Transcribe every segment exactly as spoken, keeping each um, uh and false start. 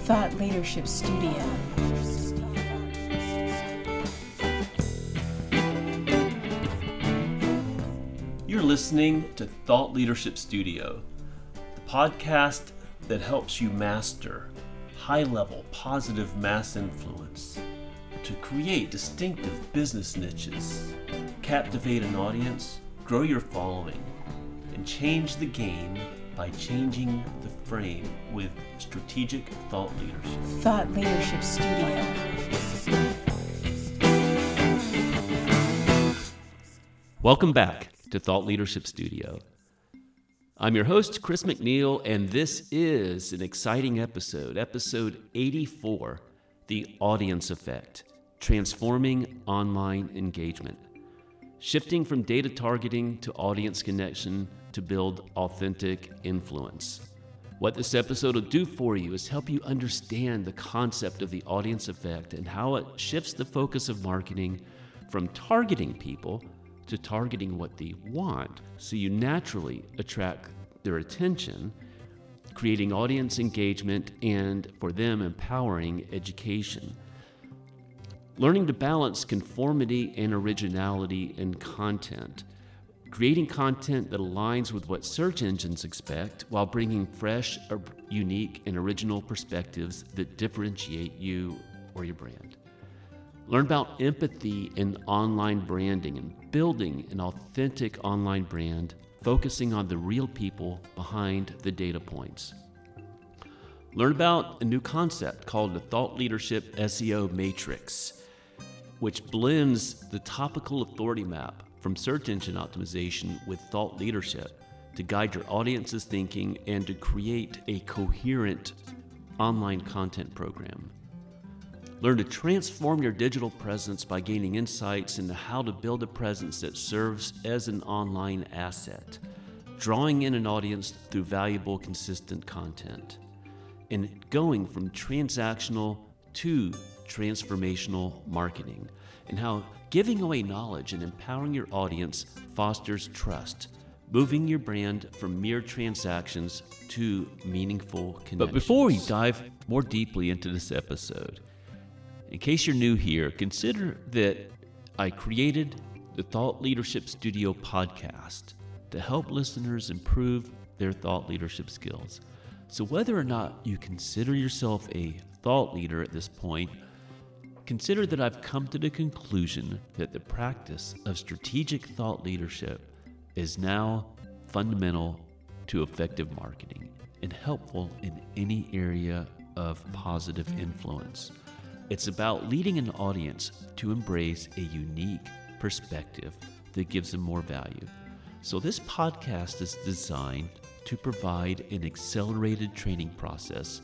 Thought Leadership Studio. You're listening to Thought Leadership Studio, the podcast that helps you master high-level positive mass influence to create distinctive business niches, captivate an audience, grow your following, and change the game by changing the frame with strategic thought leadership. Thought Leadership Studio. Welcome back to Thought Leadership Studio. I'm your host, Chris McNeil, and this is an exciting episode, episode eighty-four, The Audience Effect, Transforming Online Engagement. Shifting from data targeting to audience connection to build authentic influence. What this episode will do for you is help you understand the concept of the audience effect and how it shifts the focus of marketing from targeting people to targeting what they want, so you naturally attract their attention, creating audience engagement and, for them, empowering education. Learning to balance conformity and originality in content. Creating content that aligns with what search engines expect while bringing fresh, unique, and original perspectives that differentiate you or your brand. Learn about empathy in online branding and building an authentic online brand, focusing on the real people behind the data points. Learn about a new concept called the Thought Leadership S E O Matrix, which blends the topical authority map from search engine optimization with thought leadership to guide your audience's thinking and to create a coherent online content program. Learn to transform your digital presence by gaining insights into how to build a presence that serves as an online asset, drawing in an audience through valuable, consistent content, and going from transactional to transformational marketing, and how giving away knowledge and empowering your audience fosters trust, moving your brand from mere transactions to meaningful connections. But before we dive more deeply into this episode, in case you're new here, consider that I created the Thought Leadership Studio podcast to help listeners improve their thought leadership skills. So whether or not you consider yourself a thought leader at this point, consider that I've come to the conclusion that the practice of strategic thought leadership is now fundamental to effective marketing and helpful in any area of positive influence. It's about leading an audience to embrace a unique perspective that gives them more value. So this podcast is designed to provide an accelerated training process.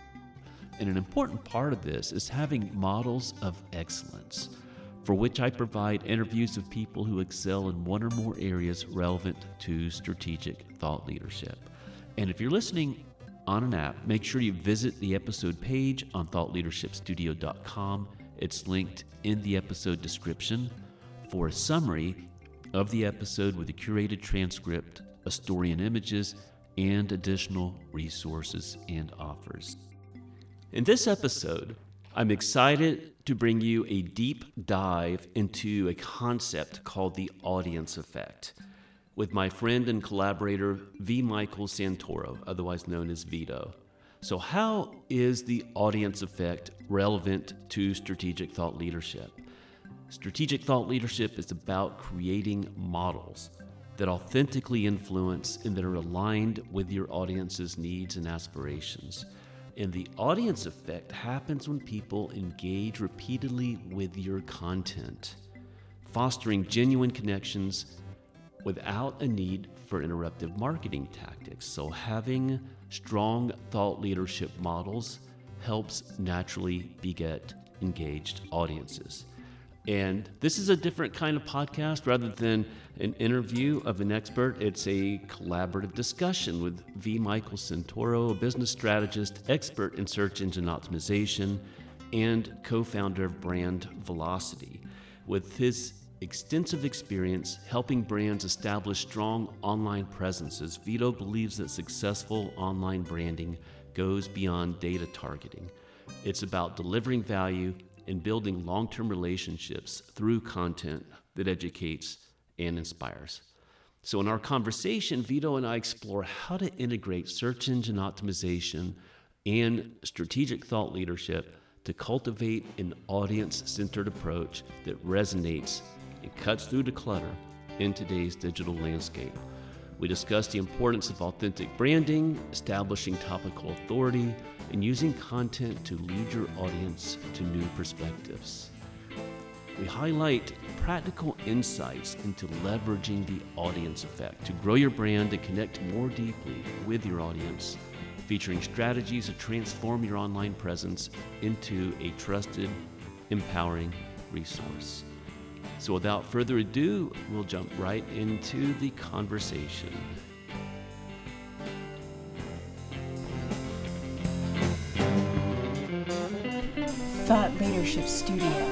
And an important part of this is having models of excellence, for which I provide interviews of people who excel in one or more areas relevant to strategic thought leadership. And if you're listening on an app, make sure you visit the episode page on thought leadership studio dot com. It's linked in the episode description for a summary of the episode with a curated transcript, a story and images, and additional resources and offers. In this episode, I'm excited to bring you a deep dive into a concept called the audience effect with my friend and collaborator V. Michael Santoro, otherwise known as Vito. So how is the audience effect relevant to strategic thought leadership? Strategic thought leadership is about creating models that authentically influence and that are aligned with your audience's needs and aspirations. And the audience effect happens when people engage repeatedly with your content, fostering genuine connections without a need for interruptive marketing tactics. So having strong thought leadership models helps naturally beget engaged audiences. And this is a different kind of podcast rather than an interview of an expert. It's a collaborative discussion with V. Michael Santoro, a business strategist, expert in search engine optimization, and co-founder of Brand Velocity. With his extensive experience helping brands establish strong online presences, Vito believes that successful online branding goes beyond data targeting. It's about delivering value and building long-term relationships through content that educates and inspires. So in our conversation, Vito and I explore how to integrate search engine optimization and strategic thought leadership to cultivate an audience-centered approach that resonates and cuts through the clutter in today's digital landscape. We discuss the importance of authentic branding, establishing topical authority, and using content to lead your audience to new perspectives. We highlight practical insights into leveraging the audience effect to grow your brand and connect more deeply with your audience, featuring strategies to transform your online presence into a trusted, empowering resource. So without further ado, we'll jump right into the conversation. Thought Leadership Studio.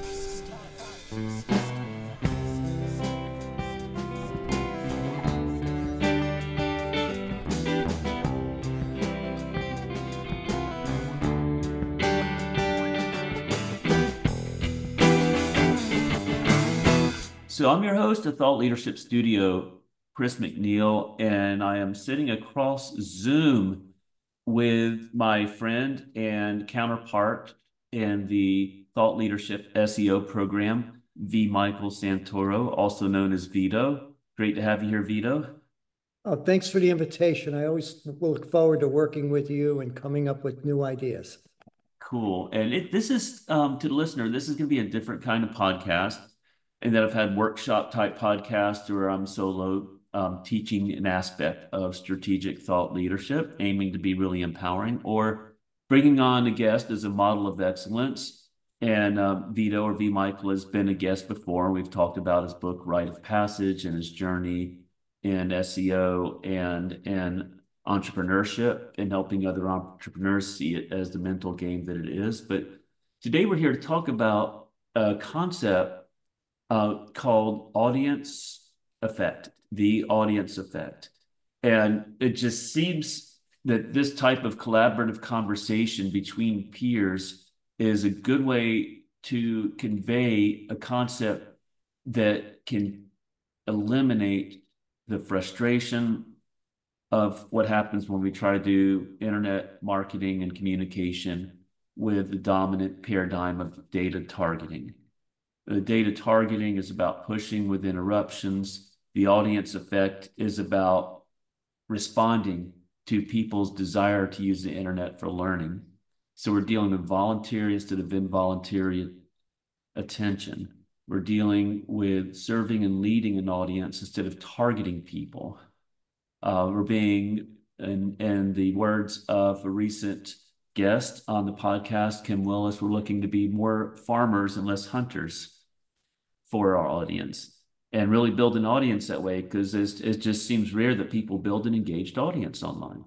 So I'm your host of Thought Leadership Studio, Chris McNeil, and I am sitting across Zoom with my friend and counterpart in the Thought Leadership S E O program, V. Michael Santoro, also known as Vito. Great to have you here, Vito. Oh, thanks for the invitation. I always look forward to working with you and coming up with new ideas. Cool. And it, this is, um, to the listener, this is going to be a different kind of podcast. And then I've had workshop type podcasts where I'm solo um, teaching an aspect of strategic thought leadership, aiming to be really empowering, or bringing on a guest as a model of excellence. And uh, Vito or V. Michael has been a guest before. We've talked about his book, Rite of Passage, and his journey in S E O and, and entrepreneurship and helping other entrepreneurs see it as the mental game that it is. But today we're here to talk about a concept Uh, called audience effect, the audience effect. And it just seems that this type of collaborative conversation between peers is a good way to convey a concept that can eliminate the frustration of what happens when we try to do internet marketing and communication with the dominant paradigm of data targeting. The data targeting is about pushing with interruptions. The audience effect is about responding to people's desire to use the internet for learning. So we're dealing with voluntary instead of involuntary attention. We're dealing with serving and leading an audience instead of targeting people. Uh, we're being, in, in the words of a recent guest on the podcast, Kim Willis, we're looking to be more farmers and less hunters for our audience, and really build an audience that way, because it just seems rare that people build an engaged audience online.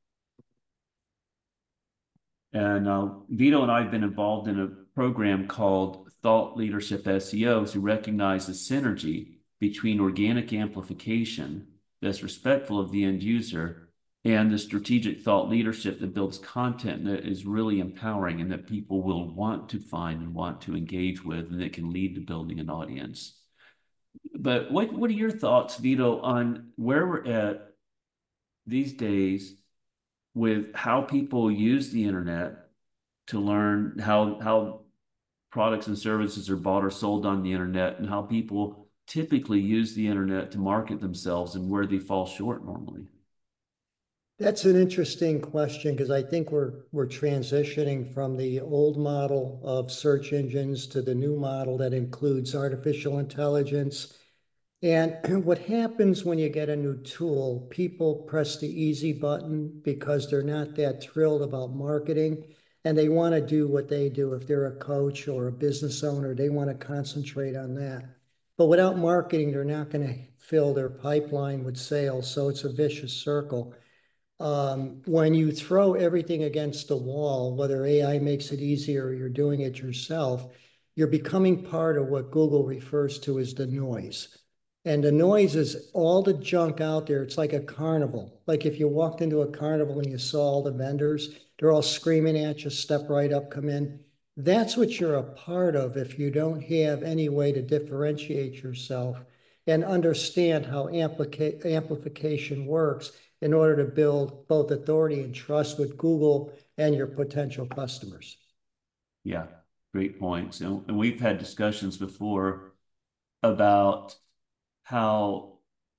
And uh, Vito and I have been involved in a program called Thought Leadership S E O to recognize the synergy between organic amplification that's respectful of the end user and the strategic thought leadership that builds content that is really empowering and that people will want to find and want to engage with, and that can lead to building an audience. But what, what are your thoughts, Vito, on where we're at these days with how people use the internet to learn how, how products and services are bought or sold on the internet, and how people typically use the internet to market themselves and where they fall short normally? That's an interesting question, because I think we're we're transitioning from the old model of search engines to the new model that includes artificial intelligence. And what happens when you get a new tool, people press the easy button because they're not that thrilled about marketing, and they want to do what they do. If they're a coach or a business owner, they want to concentrate on that. But without marketing, they're not going to fill their pipeline with sales. So it's a vicious circle. Um, when you throw everything against the wall, whether A I makes it easier or you're doing it yourself, you're becoming part of what Google refers to as the noise. And the noise is all the junk out there. It's like a carnival. Like if you walked into a carnival and you saw all the vendors, they're all screaming at you, step right up, come in. That's what you're a part of if you don't have any way to differentiate yourself and understand how amplica- amplification works in order to build both authority and trust with Google and your potential customers. Yeah, great points. And, and we've had discussions before about how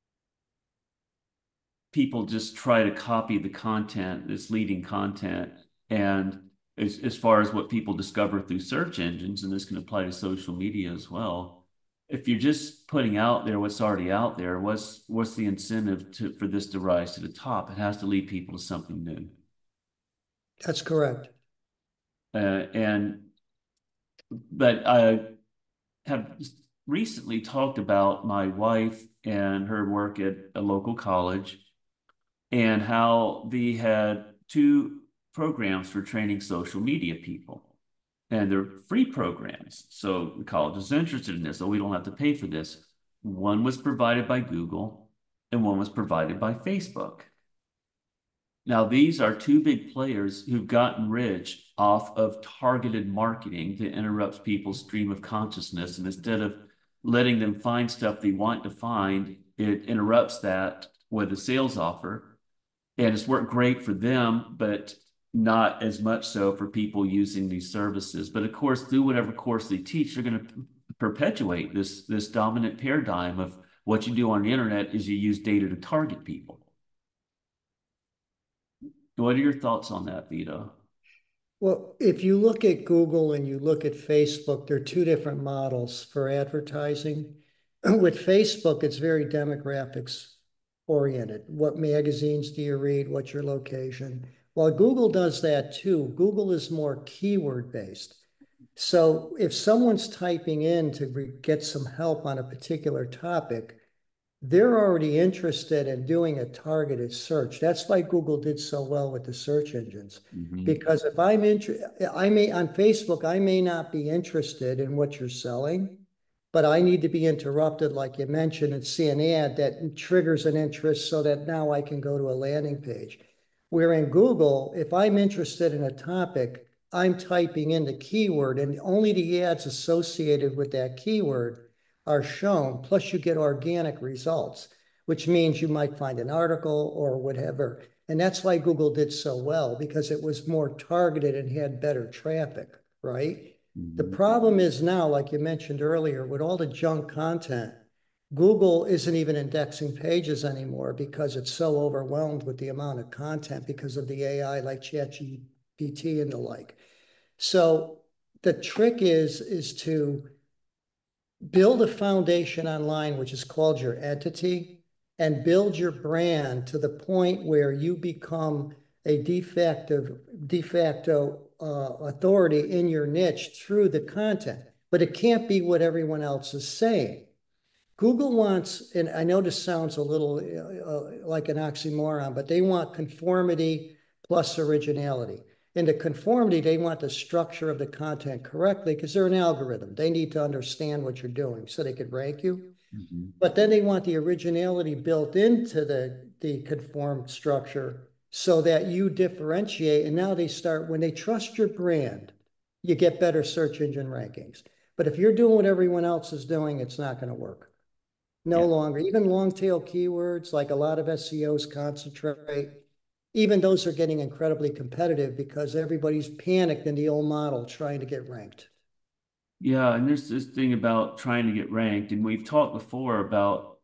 people just try to copy the content, this leading content. And as, as far as what people discover through search engines, and this can apply to social media as well, if you're just putting out there what's already out there, what's what's the incentive to for this to rise to the top? It has to lead people to something new. That's correct. Uh, and but I have recently talked about my wife and her work at a local college and how they had two programs for training social media people. And they're free programs. So the college is interested in this, so we don't have to pay for this. One was provided by Google and one was provided by Facebook. Now, these are two big players who've gotten rich off of targeted marketing that interrupts people's stream of consciousness. And instead of letting them find stuff they want to find, it interrupts that with a sales offer. And it's worked great for them, but not as much so for people using these services. But of course, through whatever course they teach, they're going to perpetuate this, this dominant paradigm of what you do on the internet is you use data to target people. What are your thoughts on that, Vito? Well, if you look at Google and you look at Facebook, there are two different models for advertising. With Facebook, it's very demographics oriented. What magazines do you read? What's your location? While Google does that too, Google is more keyword based. So if someone's typing in to get some help on a particular topic, they're already interested in doing a targeted search. That's why Google did so well with the search engines. Mm-hmm. Because if I'm interested, I may on Facebook, I may not be interested in what you're selling, but I need to be interrupted, like you mentioned, and see an ad that triggers an interest so that now I can go to a landing page. Where in Google, if I'm interested in a topic, I'm typing in the keyword and only the ads associated with that keyword are shown, plus you get organic results, which means you might find an article or whatever. And that's why Google did so well, because it was more targeted and had better traffic, right? Mm-hmm. The problem is now, like you mentioned earlier, with all the junk content, Google isn't even indexing pages anymore because it's so overwhelmed with the amount of content because of the A I like ChatGPT and the like. So the trick is, is to build a foundation online, which is called your entity, and build your brand to the point where you become a de facto, de facto uh, authority in your niche through the content. But it can't be what everyone else is saying. Google wants, and I know this sounds a little uh, like an oxymoron, but they want conformity plus originality. In the conformity, they want the structure of the content correctly because they're an algorithm. They need to understand what you're doing so they could rank you. Mm-hmm. But then they want the originality built into the, the conformed structure so that you differentiate. And now they start, when they trust your brand, you get better search engine rankings. But if you're doing what everyone else is doing, it's not going to work. No yeah. longer. Even long tail keywords, like a lot of S E Os concentrate, even those are getting incredibly competitive because everybody's panicked in the old model trying to get ranked. Yeah, and there's this thing about trying to get ranked, and we've talked before about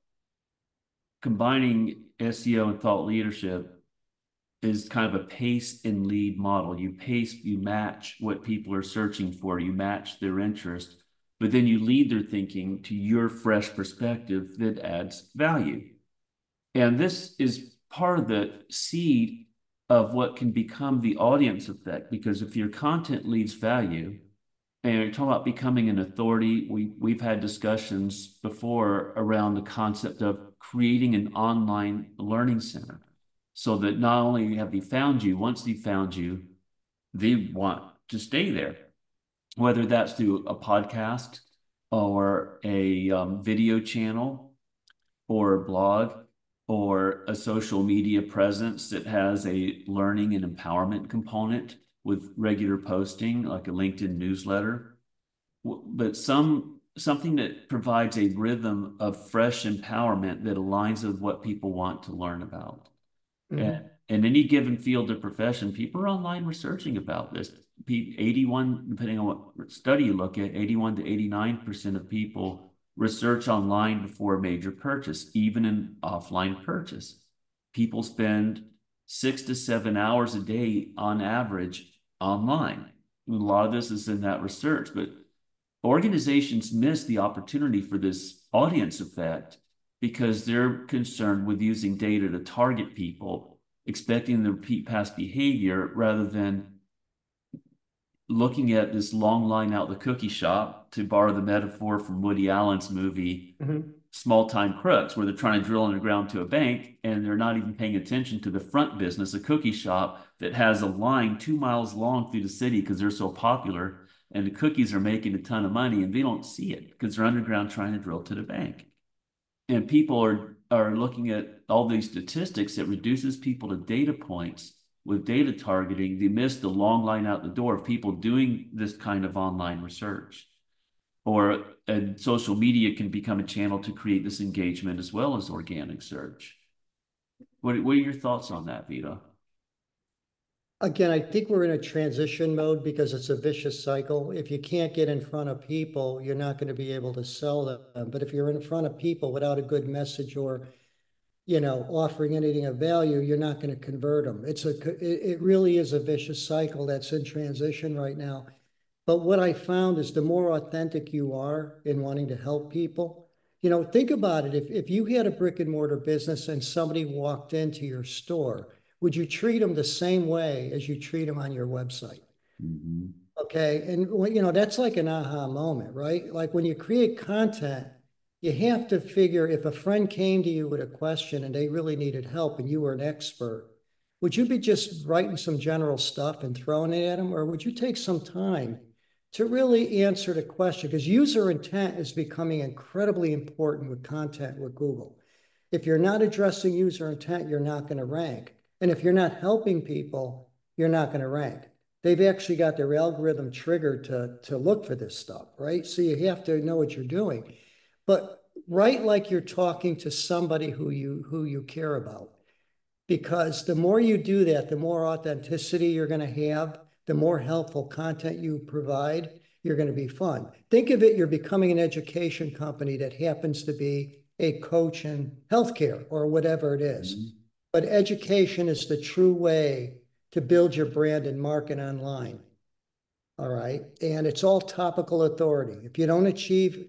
combining S E O and thought leadership is kind of a pace and lead model. You pace, you match what people are searching for, you match their interest, but then you lead their thinking to your fresh perspective that adds value. And this is part of the seed of what can become the audience effect, because if your content leads value, and you're talking about becoming an authority, we, we've had discussions before around the concept of creating an online learning center so that not only have they found you, once they found you, they want to stay there, whether that's through a podcast or a um, video channel or a blog or a social media presence that has a learning and empowerment component with regular posting, like a LinkedIn newsletter, but some something that provides a rhythm of fresh empowerment that aligns with what people want to learn about. Mhm. And in any given field or profession, people are online researching about this. eighty-one, depending on what study you look at, eighty-one to eighty-nine percent of people research online before a major purchase, even an offline purchase. People spend six to seven hours a day on average online. A lot of this is in that research, but organizations miss the opportunity for this audience effect because they're concerned with using data to target people, expecting them to repeat past behavior rather than looking at this long line out the cookie shop, to borrow the metaphor from Woody Allen's movie, Mhm. Small Time Crooks, where they're trying to drill underground to a bank and they're not even paying attention to the front business, a cookie shop that has a line two miles long through the city because they're so popular. And the cookies are making a ton of money and they don't see it because they're underground trying to drill to the bank. And people are, are looking at all these statistics that reduces people to data points with data targeting. They miss the long line out the door of people doing this kind of online research. Or and social media can become a channel to create this engagement as well as organic search. What, what are your thoughts on that, Vito? Again, I think we're in a transition mode because it's a vicious cycle. If you can't get in front of people, you're not going to be able to sell them. But if you're in front of people without a good message or, you know, offering anything of value, you're not going to convert them. It's a, it, it really is a vicious cycle that's in transition right now. But what I found is the more authentic you are in wanting to help people, you know, think about it. If, if you had a brick and mortar business and somebody walked into your store, would you treat them the same way as you treat them on your website? Mm-hmm. Okay. And, you know, that's like an aha moment, right? Like when you create content, you have to figure if a friend came to you with a question and they really needed help and you were an expert, would you be just writing some general stuff and throwing it at them? Or would you take some time to really answer the question? Because user intent is becoming incredibly important with content with Google. If you're not addressing user intent, you're not going to rank. And if you're not helping people, you're not going to rank. They've actually got their algorithm triggered to, to look for this stuff, right? So you have to know what you're doing. But write like you're talking to somebody who you who you care about. Because the more you do that, the more authenticity you're going to have, the more helpful content you provide, you're going to be fun. Think of it, you're becoming an education company that happens to be a coach in healthcare or whatever it is. Mm-hmm. But education is the true way to build your brand and market online. All right. And it's all topical authority. If you don't achieve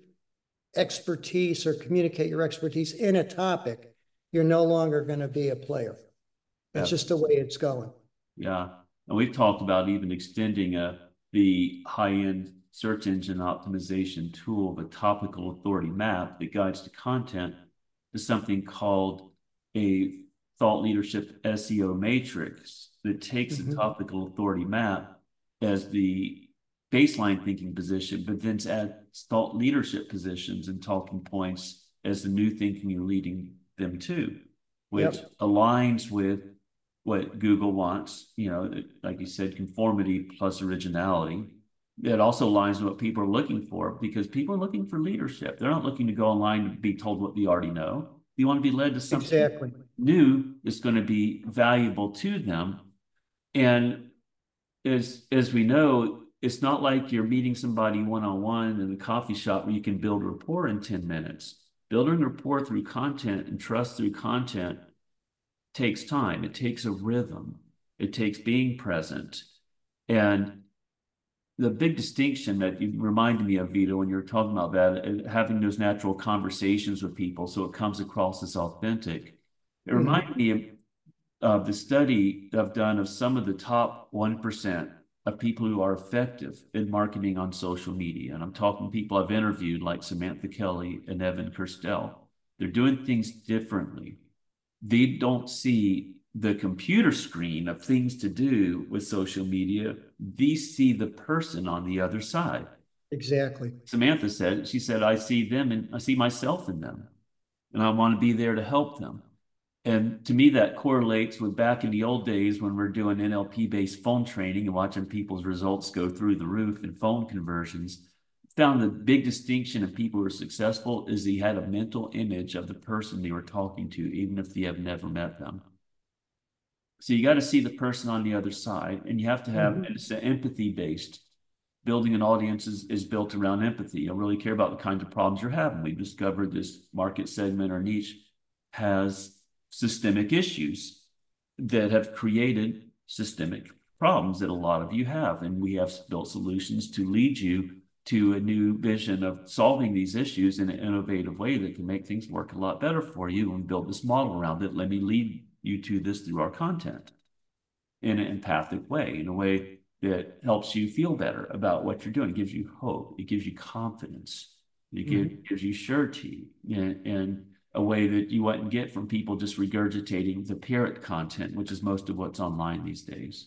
expertise or communicate your expertise in a topic, you're no longer going to be a player. That's just the way it's going. Yeah. And we've talked about even extending uh, the high-end search engine optimization tool, the topical authority map that guides the content, to something called a thought leadership S E O matrix that takes mm-hmm. a topical authority map as the baseline thinking position, but then adds thought leadership positions and talking points as the new thinking you're leading them to, which yep. aligns with what Google wants, you know, like you said, conformity plus originality. It also aligns with what people are looking for, because people are looking for leadership. They're not looking to go online and be told what they already know. You want to be led to something exactly. new that's going to be valuable to them. And as, as we know, it's not like you're meeting somebody one-on-one in a coffee shop where you can build rapport in ten minutes. Building rapport through content and trust through content takes time. It takes a rhythm. It takes being present. And the big distinction that you reminded me of, Vito, when you were talking about that, having those natural conversations with people so it comes across as authentic. It reminded mm-hmm. me of, of the study I've done of some of the top one percent of people who are effective in marketing on social media. And I'm talking people I've interviewed like Samantha Kelly and Evan Kirstel. They're doing things differently. They don't see the computer screen of things to do with social media. They see the person on the other side. Exactly. Samantha said, she said, I see them and I see myself in them. and I want to be there to help them. And to me, that correlates with back in the old days when we're doing N L P-based phone training and watching people's results go through the roof in phone conversions. Found the big distinction of people who are successful is they had a mental image of the person they were talking to, even if they have never met them. So you got to see the person on the other side, and you have to have, mm-hmm. it's empathy-based. Building an audience is, is built around empathy. You really care about the kinds of problems you're having. We've discovered this market segment or niche has systemic issues that have created systemic problems that a lot of you have. And we have built solutions to lead you to a new vision of solving these issues in an innovative way that can make things work a lot better for you, and build this model around it. Let me lead you to this through our content in an empathic way, in a way that helps you feel better about what you're doing. It gives you hope. It gives you confidence. It mm-hmm. gives, gives you surety, and, and a way that you wouldn't get from people just regurgitating the parrot content, which is most of what's online these days.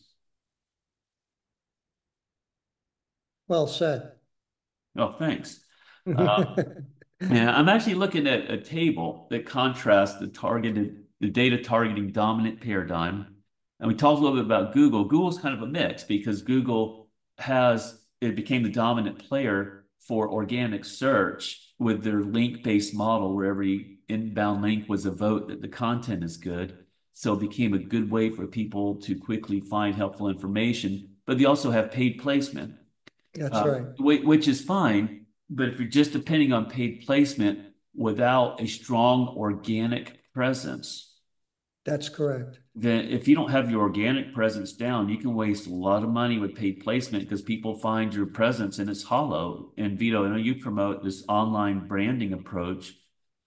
Well said. Oh, thanks. Uh, yeah, I'm actually looking at a table that contrasts the targeted, the data targeting dominant paradigm. And we talked a little bit about Google. Google's kind of a mix because Google has, it became the dominant player for organic search with their link-based model, where every inbound link was a vote that the content is good. So it became a good way for people to quickly find helpful information. But they also have paid placement. That's uh, right. Which is fine. But if you're just depending on paid placement without a strong organic presence, that's correct. Then if you don't have your organic presence down, you can waste a lot of money with paid placement because people find your presence and it's hollow. And Vito, I know you promote this online branding approach.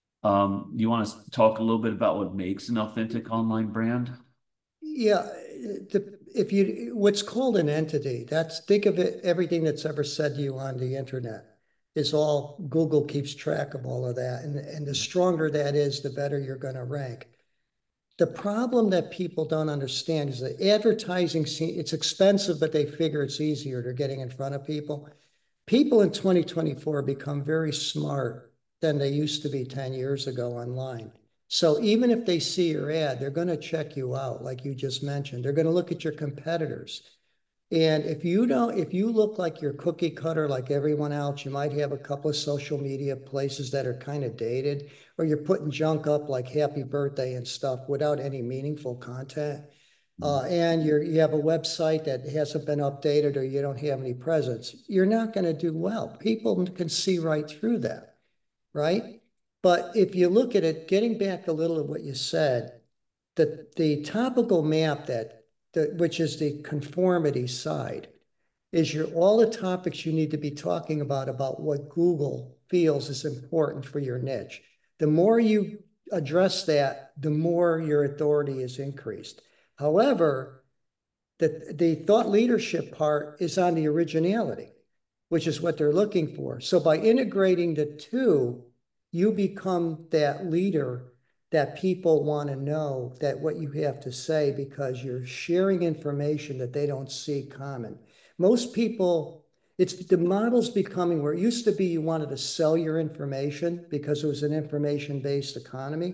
Um, you want to talk a little bit about what makes an authentic online brand? Yeah, the, if you, what's called an entity, that's, think of it, everything that's ever said to you on the internet is all, Google keeps track of all of that. And, and the stronger that is, the better you're going to rank. The problem that people don't understand is that advertising, it's expensive, but they figure it's easier. They're getting in front of people. People in twenty twenty-four become very smart than they used to be ten years ago online. So even if they see your ad, they're going to check you out, like you just mentioned. They're going to look at your competitors. And if you don't, if you look like you're cookie cutter like everyone else, you might have a couple of social media places that are kind of dated, or you're putting junk up like happy birthday and stuff without any meaningful content. Uh, and you're, you have a website that hasn't been updated, or you don't have any presence, you're not going to do well. People can see right through that, right? But if you look at it, getting back a little of what you said, the, the topical map that The, which is the conformity side, is your all the topics you need to be talking about, about what Google feels is important for your niche. The more you address that, the more your authority is increased. However, the, the thought leadership part is on the originality, which is what they're looking for. So by integrating the two, you become that leader that people want to know that what you have to say, because you're sharing information that they don't see common. Most people, it's the model's becoming where it used to be you wanted to sell your information because it was an information-based economy.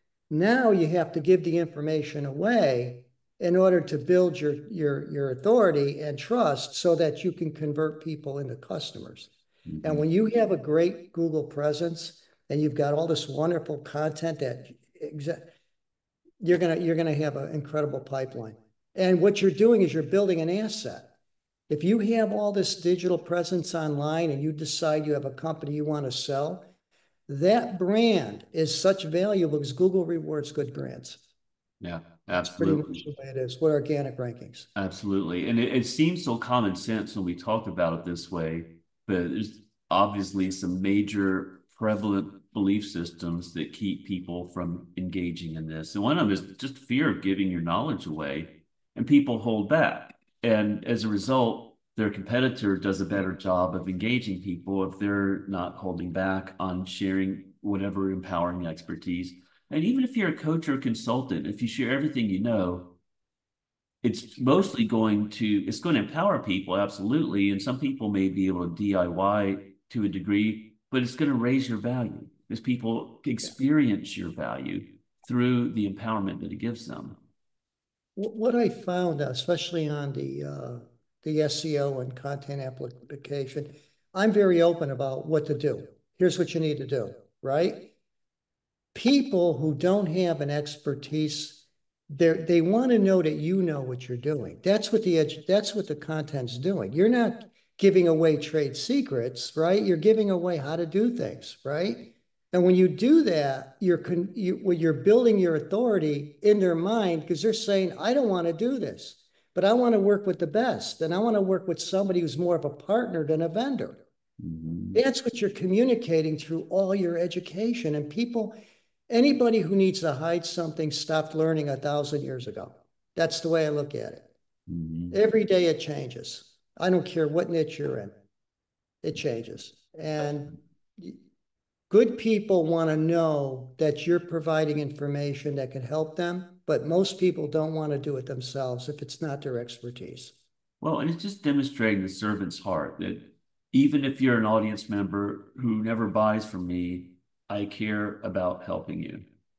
Now you have to give the information away in order to build your, your, your authority and trust so that you can convert people into customers. Mm-hmm. And when you have a great Google presence and you've got all this wonderful content that you're gonna you're gonna have an incredible pipeline. And what you're doing is you're building an asset. If you have all this digital presence online and you decide you have a company you want to sell, that brand is such valuable because Google rewards good brands. Yeah, absolutely. That's pretty much the way it is with organic rankings. Absolutely. And it, it seems so common sense when we talk about it this way, but there's obviously some major prevalent belief systems that keep people from engaging in this. And one of them is just fear of giving your knowledge away, and people hold back. And as a result, their competitor does a better job of engaging people if they're not holding back on sharing whatever empowering expertise. And even if you're a coach or a consultant, if you share everything you know, it's mostly going to, it's going to empower people, absolutely. And some people may be able to D I Y to a degree, but it's going to raise your value. as people experience your value through the empowerment that it gives them. What I found, especially on the uh, the S E O and content amplification, I'm very open about what to do. Here's what you need to do, right? People who don't have an expertise, they they want to know that you know what you're doing. That's what the edge, that's what the content's doing. You're not giving away trade secrets, right? You're giving away how to do things, right? And when you do that, you're con, you, well, you're building your authority in their mind because they're saying, I don't want to do this, but I want to work with the best, and I want to work with somebody who's more of a partner than a vendor. Mm-hmm. That's what you're communicating through all your education. And people, anybody who needs to hide something stopped learning a thousand years ago. That's the way I look at it. Mm-hmm. Every day it changes. I don't care what niche you're in. It changes. And good people want to know that you're providing information that can help them, but most people don't want to do it themselves if it's not their expertise. Well, and it's just demonstrating the servant's heart that even if you're an audience member who never buys from me, I care about helping you.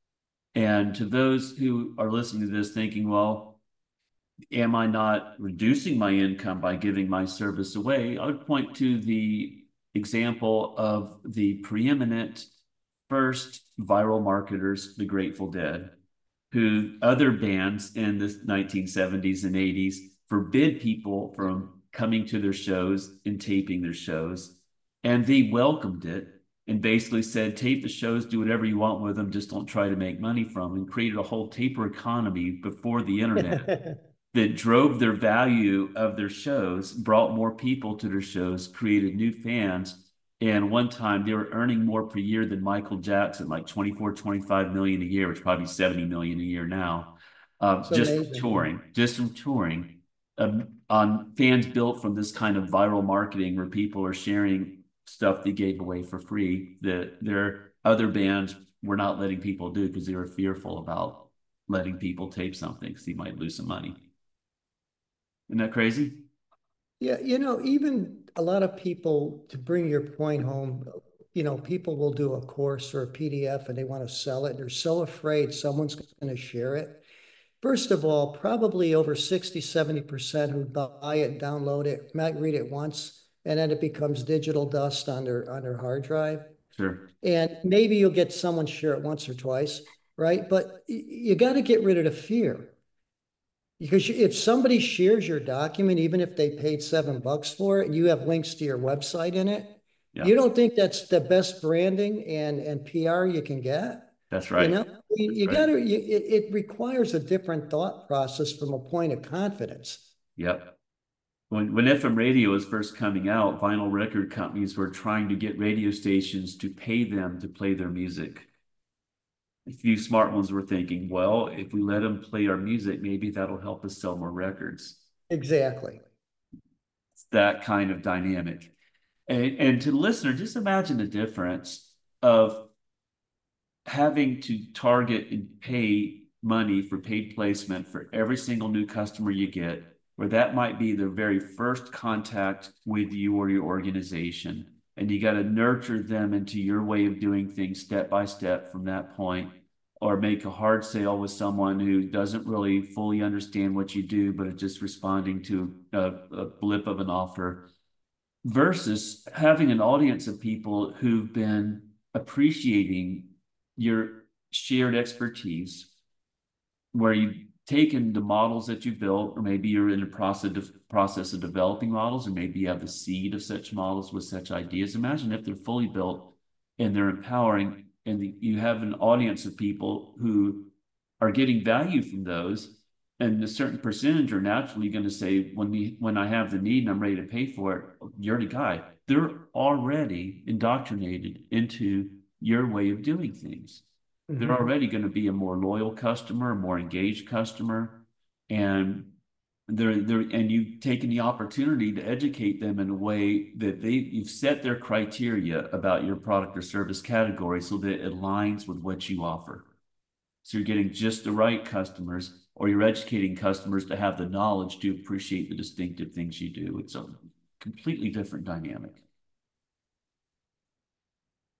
And to those who are listening to this thinking, well, am I not reducing my income by giving my service away? I would point to the example of the preeminent first viral marketers, the Grateful Dead, who other bands in the nineteen seventies and eighties forbid people from coming to their shows and taping their shows. And they welcomed it and basically said, tape the shows, do whatever you want with them, just don't try to make money from them, and created a whole taper economy before the internet that drove their value of their shows, brought more people to their shows, created new fans. And one time they were earning more per year than Michael Jackson, like twenty-four, twenty-five million a year, which is probably seventy million a year now, uh, just from touring, just from touring. Um, on fans built from this kind of viral marketing where people are sharing stuff they gave away for free that their other bands were not letting people do because they were fearful about letting people tape something because they might lose some money. Isn't that crazy? Yeah, you know, even a lot of people, to bring your point home, you know, people will do a course or a P D F and they want to sell it. They're so afraid someone's going to share it. First of all, probably over sixty, seventy percent who buy it, download it, might read it once, and then it becomes digital dust on their, on their hard drive. Sure. And maybe you'll get someone share it once or twice, right? But you got to get rid of the fear. Because if somebody shares your document, even if they paid seven bucks for it, and you have links to your website in it, yeah. You don't think that's the best branding and, and P R you can get? That's right. You know, you, you right. got to, you, it, it requires a different thought process from a point of confidence. Yep. When, when F M radio was first coming out, vinyl record companies were trying to get radio stations to pay them to play their music. A few smart ones were thinking, well, if we let them play our music, maybe that'll help us sell more records. Exactly. It's that kind of dynamic. And, and to the listener, just imagine the difference of having to target and pay money for paid placement for every single new customer you get, where that might be their very first contact with you or your organization. And you got to nurture them into your way of doing things step by step from that point, or make a hard sale with someone who doesn't really fully understand what you do, but is just responding to a, a blip of an offer, versus having an audience of people who've been appreciating your shared expertise, where you've taken the models that you've built, or maybe you're in the process of, process of developing models, or maybe you have the seed of such models with such ideas. Imagine if they're fully built and they're empowering, and the, you have an audience of people who are getting value from those, and a certain percentage are naturally going to say, when we, when I have the need and I'm ready to pay for it, you're the guy. They're already indoctrinated into your way of doing things. Mm-hmm. They're already going to be a more loyal customer, a more engaged customer, and they're they're and you've taken the opportunity to educate them in a way that they you've set their criteria about your product or service category so that it aligns with what you offer. So you're getting just the right customers, or you're educating customers to have the knowledge to appreciate the distinctive things you do. It's a completely different dynamic.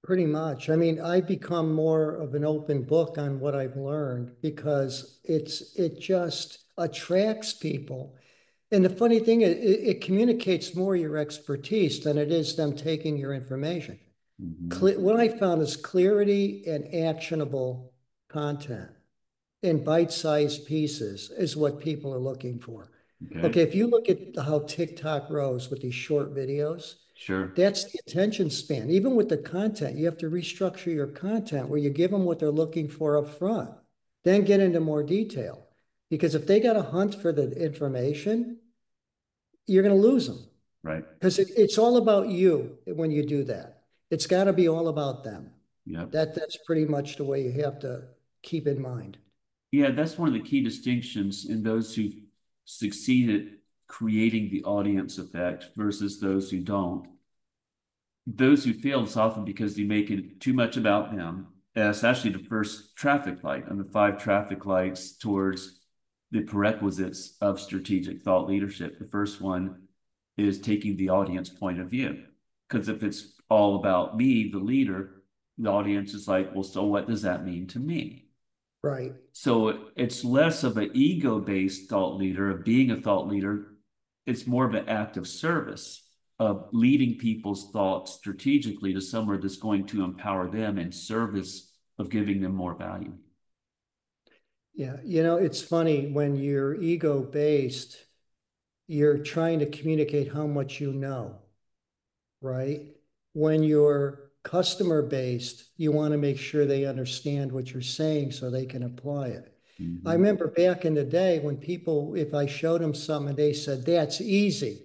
Pretty much. I mean, I've become more of an open book on what I've learned because it's it just attracts people. And the funny thing is, it, it communicates more your expertise than it is them taking your information. Mm-hmm. Cle what I found is clarity and actionable content in bite-sized pieces is what people are looking for. Okay. Okay, if you look at how TikTok rose with these short videos, Sure. that's the attention span. Even with the content, you have to restructure your content where you give them what they're looking for up front, then get into more detail. Because if they got to hunt for the information, you're going to lose them. Right. Because it, it's all about you when you do that. It's got to be all about them. Yep. That, that's pretty much the way you have to keep in mind. Yeah, that's one of the key distinctions in those who succeed at creating the audience effect versus those who don't. Those who fail is often because they make it too much about them. That's actually the first traffic light and the five traffic lights towards the prerequisites of strategic thought leadership. The first one is taking the audience point of view. Because if it's all about me, the leader, the audience is like, well, so what does that mean to me? Right. So it's less of an ego-based thought leader, of being a thought leader. It's more of an act of service, of leading people's thoughts strategically to somewhere that's going to empower them in service of giving them more value. Yeah, you know, it's funny when you're ego-based, you're trying to communicate how much you know, right? When you're customer-based, you want to make sure they understand what you're saying so they can apply it. Mm-hmm. I remember back in the day when people, if I showed them something and they said, that's easy,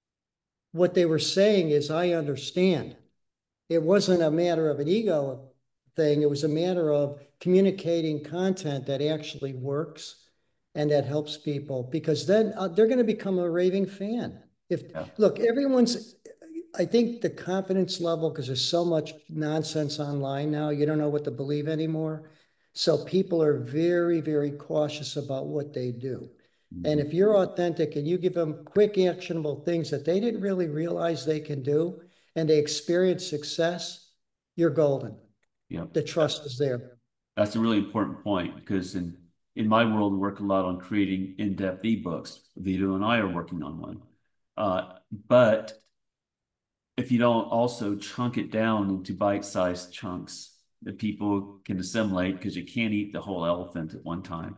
what they were saying is, I understand. It wasn't a matter of an ego thing. It was a matter of communicating content that actually works and that helps people, because then uh, they're going to become a raving fan. If Yeah. Look, everyone's, I think the confidence level, because there's so much nonsense online now, you don't know what to believe anymore. So people are very, very cautious about what they do. And if you're authentic and you give them quick, actionable things that they didn't really realize they can do, and they experience success, you're golden. Yep. The trust is there. That's a really important point, because in, in my world, we work a lot on creating in-depth ebooks. Vito and I are working on one. Uh, but if you don't also chunk it down into bite-sized chunks that people can assimilate, because you can't eat the whole elephant at one time.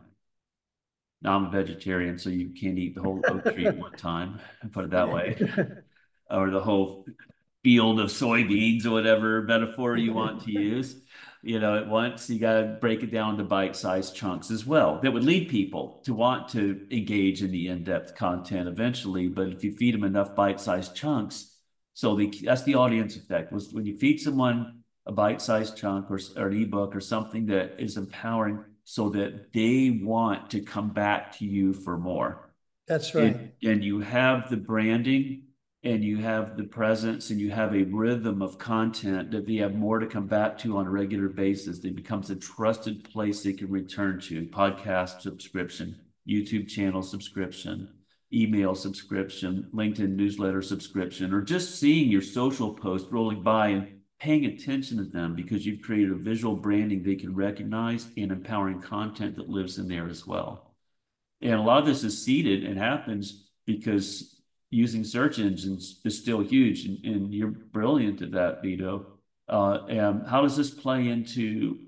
Now, I'm a vegetarian, so you can't eat the whole oak tree at one time, put it that way, or the whole field of soybeans or whatever metaphor you want to use. You know, at once, you got to break it down to bite-sized chunks as well. That would lead people to want to engage in the in-depth content eventually. But if you feed them enough bite-sized chunks, so the, that's the audience effect. Was when you feed someone a bite-sized chunk or, or an ebook or something that is empowering, so that they want to come back to you for more. That's right. And, and you have the branding, and you have the presence, and you have a rhythm of content that they have more to come back to on a regular basis. It becomes a trusted place they can return to. Podcast subscription, YouTube channel subscription, email subscription, LinkedIn newsletter subscription, or just seeing your social post rolling by and paying attention to them because you've created a visual branding they can recognize, and empowering content that lives in there as well. And a lot of this is seeded and happens because using search engines is still huge, and, and you're brilliant at that, Vito. Uh, and how does this play into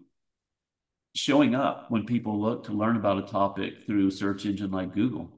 showing up when people look to learn about a topic through a search engine like Google?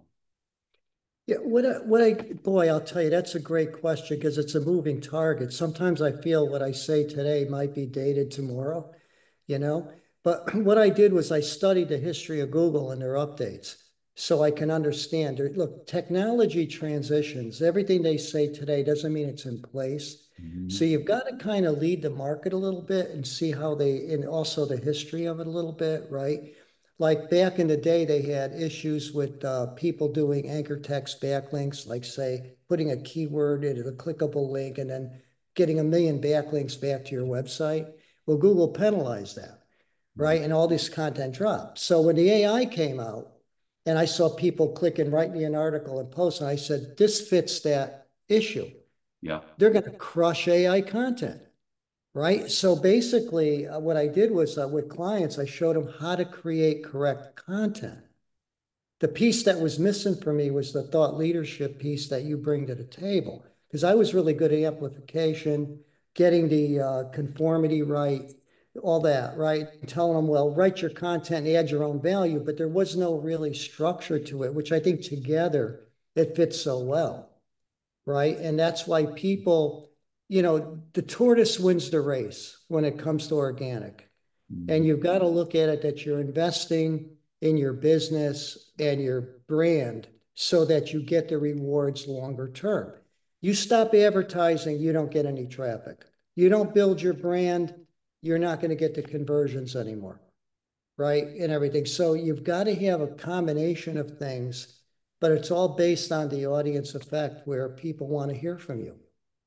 Yeah, what I, what I, boy, I'll tell you, that's a great question, because it's a moving target. Sometimes I feel what I say today might be dated tomorrow, you know? But what I did was I studied the history of Google and their updates so I can understand. Look, technology transitions. Everything they say today doesn't mean it's in place. Mm-hmm. So you've got to kind of lead the market a little bit and see how they, and also the history of it a little bit, right? Like back in the day, they had issues with uh, people doing anchor text backlinks, like say putting a keyword into a clickable link and then getting a million backlinks back to your website. Well, Google penalized that, right? And all this content dropped. So when the A I came out and I saw people clicking, write me an article and post, and I said, this fits that issue. Yeah. They're going to crush A I content. right? So basically, uh, what I did was uh, with clients, I showed them how to create correct content. The piece that was missing for me was the thought leadership piece that you bring to the table, because I was really good at amplification, getting the uh, conformity right, all that, right? Telling them, well, write your content and add your own value, but there was no really structure to it, which I think together it fits so well, right? And that's why people, you know, the tortoise wins the race when it comes to organic. And you've got to look at it that you're investing in your business and your brand so that you get the rewards longer term. You stop advertising, you don't get any traffic. You don't build your brand, you're not going to get the conversions anymore, right? And everything. So you've got to have a combination of things, but it's all based on the audience effect where people want to hear from you.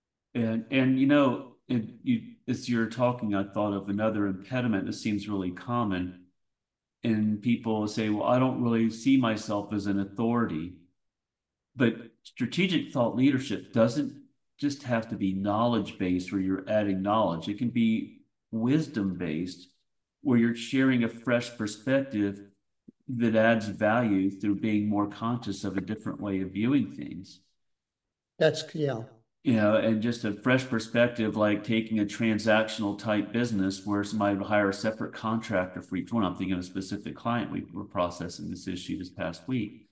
And and you know, it, you as you're talking, I thought of another impediment that seems really common. And people say, well, I don't really see myself as an authority. But strategic thought leadership doesn't just have to be knowledge based where you're adding knowledge. It can be wisdom based where you're sharing a fresh perspective that adds value through being more conscious of a different way of viewing things. That's, yeah. You know, and just a fresh perspective, like taking a transactional type business where somebody would hire a separate contractor for each one. I'm thinking of a specific client. We were processing this issue this past week,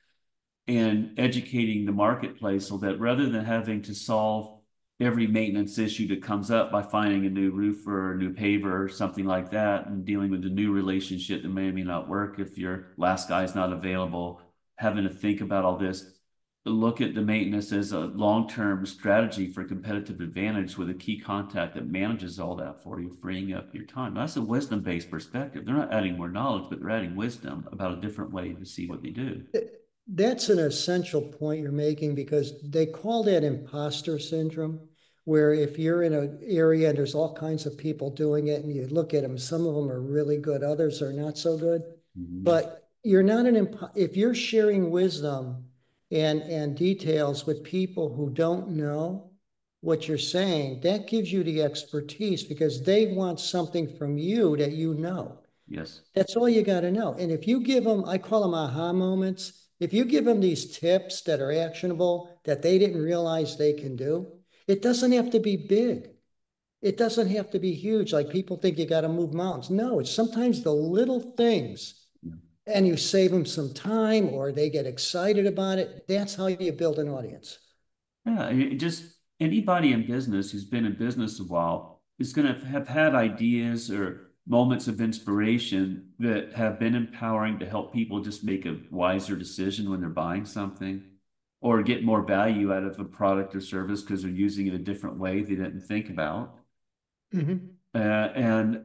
and educating the marketplace so that rather than having to solve every maintenance issue that comes up by finding a new roofer or a new paver or something like that, and dealing with a new relationship that may or may not work if your last guy is not available, having to think about all this, look at the maintenance as a long-term strategy for competitive advantage with a key contact that manages all that for you, freeing up your time. That's a wisdom-based perspective. They're not adding more knowledge, but they're adding wisdom about a different way to see what they do. That's an essential point you're making, because they call that imposter syndrome, where if you're in an area and there's all kinds of people doing it and you look at them, some of them are really good, others are not so good. Mm-hmm. But you're not an imp- if you're sharing wisdom and and details with people who don't know what you're saying, that gives you the expertise because they want something from you that you know. Yes. That's all you got to know. And if you give them, I call them aha moments. If you give them these tips that are actionable that they didn't realize they can do, it doesn't have to be big. It doesn't have to be huge. Like people think you got to move mountains. No, it's sometimes the little things. And you save them some time or they get excited about it. That's how you build an audience. Yeah, it just anybody in business who's been in business a while is going to have had ideas or moments of inspiration that have been empowering to help people just make a wiser decision when they're buying something or get more value out of a product or service because they're using it a different way they didn't think about. Mm-hmm. Uh, and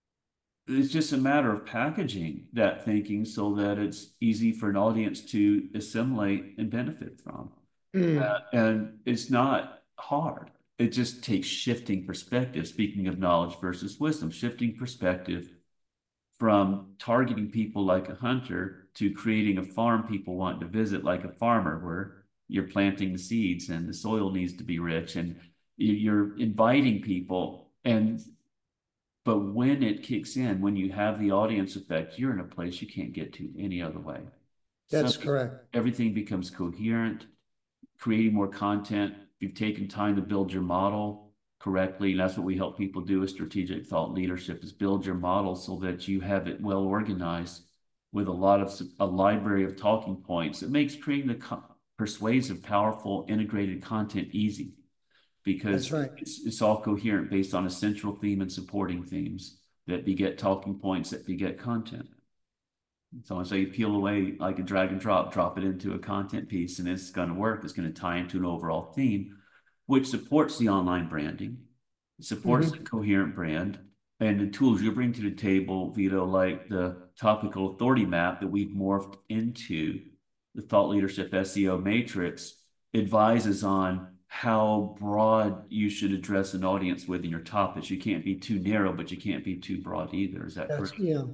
it's just a matter of packaging that thinking so that it's easy for an audience to assimilate and benefit from. Mm. Uh, and it's not hard. It just takes shifting perspective. Speaking of knowledge versus wisdom, shifting perspective from targeting people like a hunter to creating a farm people want to visit like a farmer, where you're planting the seeds and the soil needs to be rich and you're inviting people. And but when it kicks in, when you have the audience effect, you're in a place you can't get to any other way. That's so correct. Everything becomes coherent, creating more content. You've taken time to build your model correctly. And that's what we help people do with strategic thought leadership, is build your model so that you have it well organized with a lot of a library of talking points. It makes creating the persuasive, powerful, integrated content easy, because right. it's, it's all coherent based on a central theme and supporting themes that beget talking points that beget content. So so you peel away like a drag and drop, drop it into a content piece, and it's going to work. It's going to tie into an overall theme, which supports the online branding, supports mm-hmm. the coherent brand, and the tools you bring to the table, Vito, like the topical authority map that we've morphed into the Thought Leadership S E O Matrix, advises on how broad you should address an audience within your topics. You can't be too narrow, but you can't be too broad either. Is that That's, correct? Yeah.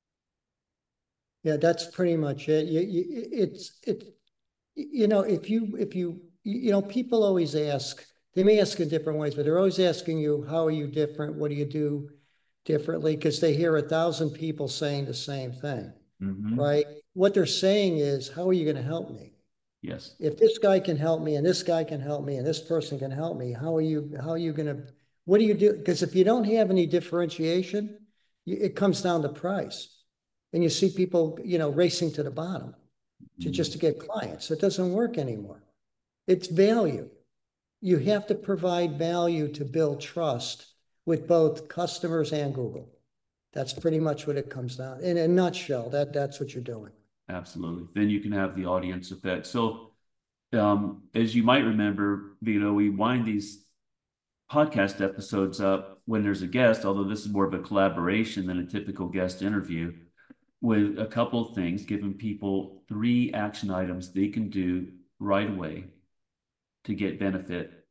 Yeah, that's pretty much it. You, you, it's, it, you know, if you, if you, you know, people always ask, They may ask in different ways, but they're always asking you, how are you different? What do you do differently? Because they hear a thousand people saying the same thing, Mm-hmm. right? What they're saying is, how are you going to help me? Yes. If this guy can help me and this guy can help me and this person can help me, how are you, how are you going to, what do you do? Because if you don't have any differentiation, you, it comes down to price. And you see people, you know, racing to the bottom to just to get clients. It doesn't work anymore. It's value. You have to provide value to build trust with both customers and Google. That's pretty much what it comes down. In a nutshell, that, that's what you're doing. Absolutely. Then you can have the audience effect. So um, as you might remember, Vito, we wind these podcast episodes up when there's a guest, although this is more of a collaboration than a typical guest interview, with a couple of things, giving people three action items they can do right away to get benefit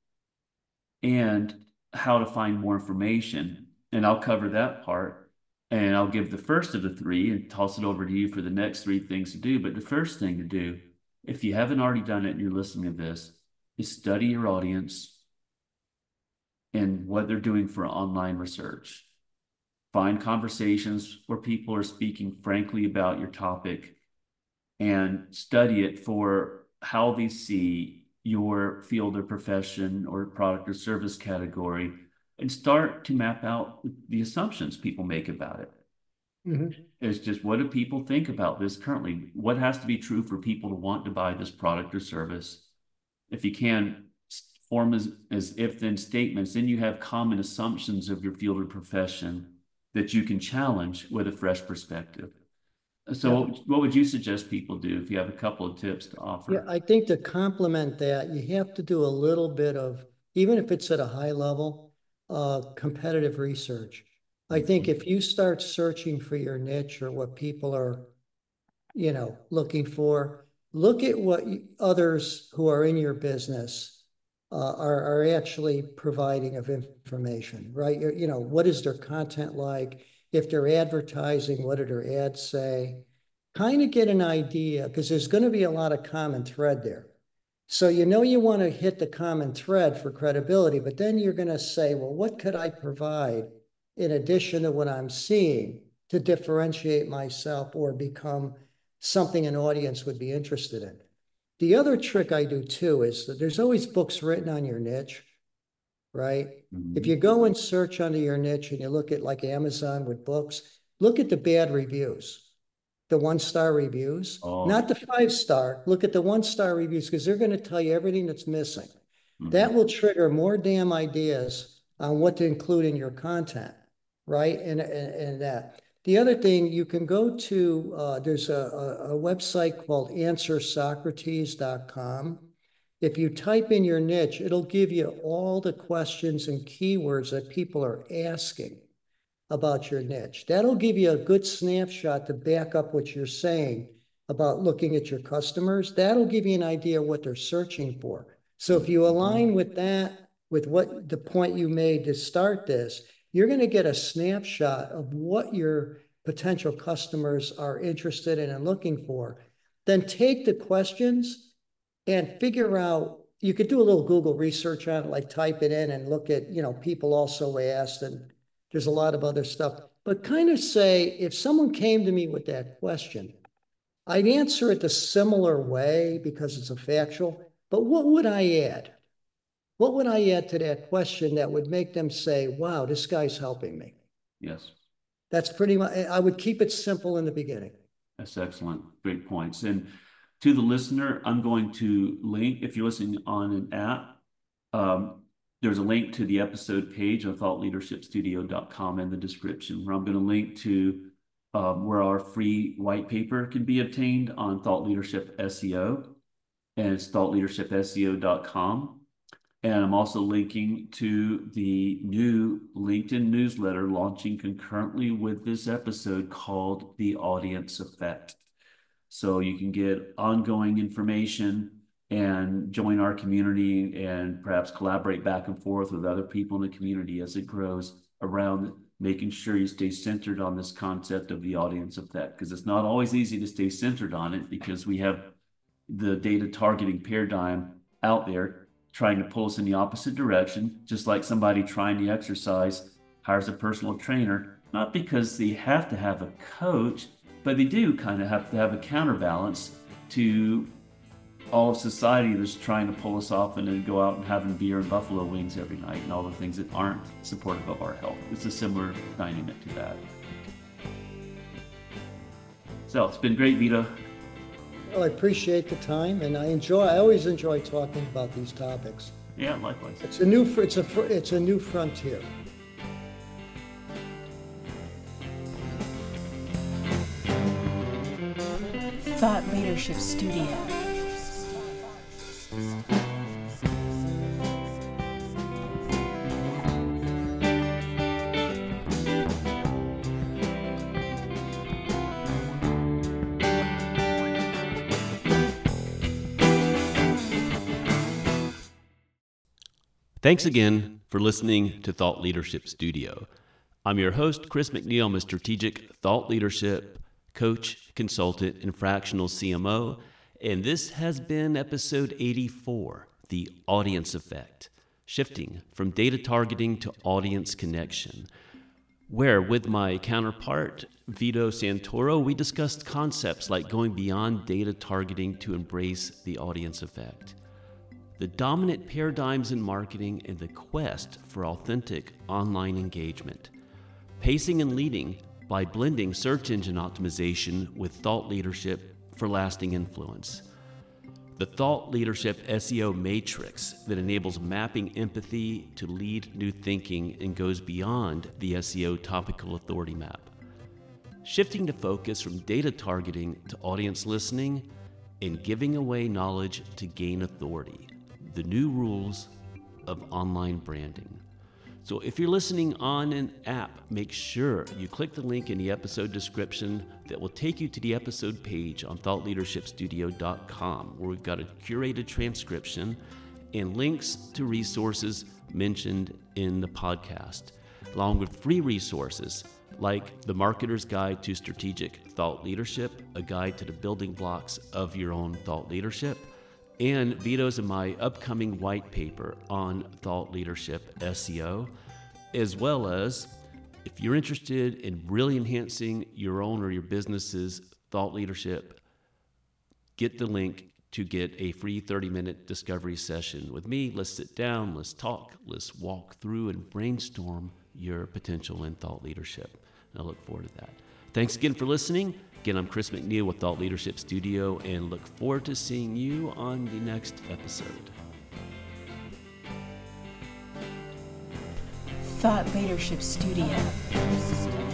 and how to find more information. And I'll cover that part. And I'll give the first of the three and toss it over to you for the next three things to do. But the first thing to do, if you haven't already done it and you're listening to this, is study your audience and what they're doing for online research. Find conversations where people are speaking frankly about your topic and study it for how they see your field or profession or product or service category, and start to map out the assumptions people make about it. Mm-hmm. It's just, what do people think about this currently? What has to be true for people to want to buy this product or service? If you can form as, as if-then statements, then you have common assumptions of your field or profession that you can challenge with a fresh perspective. So yeah. what, what would you suggest people do if you have a couple of tips to offer? Yeah, I think to complement that, you have to do a little bit of, even if it's at a high level, uh, competitive research. I think if you start searching for your niche or what people are, you know, looking for, look at what others who are in your business uh, are, are actually providing of information, right? You're, you know, what is their content like? If they're advertising, what do their ads say? Kind of get an idea, because there's going to be a lot of common thread there. So you know you want to hit the common thread for credibility, but then you're going to say, well, what could I provide in addition to what I'm seeing to differentiate myself or become something an audience would be interested in? The other trick I do too is that there's always books written on your niche, right? Mm-hmm. If you go and search under your niche and you look at like Amazon with books, look at the bad reviews. The one-star reviews, oh. Not the five-star. Look at the one-star reviews, because they're going to tell you everything that's missing. Mm-hmm. That will trigger more damn ideas on what to include in your content, right? And, and, and that. The other thing, you can go to, uh, there's a, a, a website called answer socrates dot com. If you type in your niche, it'll give you all the questions and keywords that people are asking about your niche. That'll give you a good snapshot to back up what you're saying about looking at your customers. That'll give you an idea of what they're searching for. So if you align with that, with what the point you made to start this, you're going to get a snapshot of what your potential customers are interested in and looking for. Then take the questions and figure out, you could do a little Google research on it, like type it in and look at, you know, people also asked, and there's a lot of other stuff, but kind of say, if someone came to me with that question, I'd answer it the similar way because it's a factual, but what would I add? What would I add to that question that would make them say, wow, this guy's helping me? Yes. That's pretty much, I would keep it simple in the beginning. That's excellent. Great points. And to the listener, I'm going to link, if you're listening on an app, um, there's a link to the episode page on thought leadership studio dot com in the description, where I'm going to link to um, where our free white paper can be obtained on thought leadership S E O, and it's thought leadership S E O dot com. And I'm also linking to the new LinkedIn newsletter launching concurrently with this episode called The Audience Effect. So you can get ongoing information and join our community and perhaps collaborate back and forth with other people in the community as it grows around making sure you stay centered on this concept of the audience effect, because it's not always easy to stay centered on it, because we have the data targeting paradigm out there trying to pull us in the opposite direction, just like somebody trying the exercise hires a personal trainer, not because they have to have a coach, but they do kind of have to have a counterbalance to all of society that's trying to pull us off and then go out and having beer and buffalo wings every night and all the things that aren't supportive of our health. It's a similar dynamic to that. So it's been great, Vito. Well, I appreciate the time, and I enjoy. I always enjoy talking about these topics. Yeah, likewise. It's a new. It's a. It's a new frontier. Thought Leadership Studio. Thanks again for listening to Thought Leadership Studio. I'm your host, Chris McNeil. I'm a strategic thought leadership coach, consultant, and fractional C M O. And this has been episode eighty-four, The Audience Effect, shifting from data targeting to audience connection, where with my counterpart, Vito Santoro, we discussed concepts like going beyond data targeting to embrace the audience effect, the dominant paradigms in marketing, and the quest for authentic online engagement, pacing and leading by blending search engine optimization with thought leadership for lasting influence, the thought leadership S E O matrix that enables mapping empathy to lead new thinking and goes beyond the S E O topical authority map, shifting to focus from data targeting to audience listening, and giving away knowledge to gain authority, the new rules of online branding. So if you're listening on an app, make sure you click the link in the episode description that will take you to the episode page on thought leadership studio dot com, where we've got a curated transcription and links to resources mentioned in the podcast, along with free resources like The Marketer's Guide to Strategic Thought Leadership, a guide to the building blocks of your own thought leadership, and Vito's and my upcoming white paper on thought leadership S E O, as well as if you're interested in really enhancing your own or your business's thought leadership, get the link to get a free thirty-minute discovery session with me. Let's sit down, let's talk, let's walk through and brainstorm your potential in thought leadership. And I look forward to that. Thanks again for listening. Again, I'm Chris McNeil with Thought Leadership Studio, and look forward to seeing you on the next episode. Thought Leadership Studio.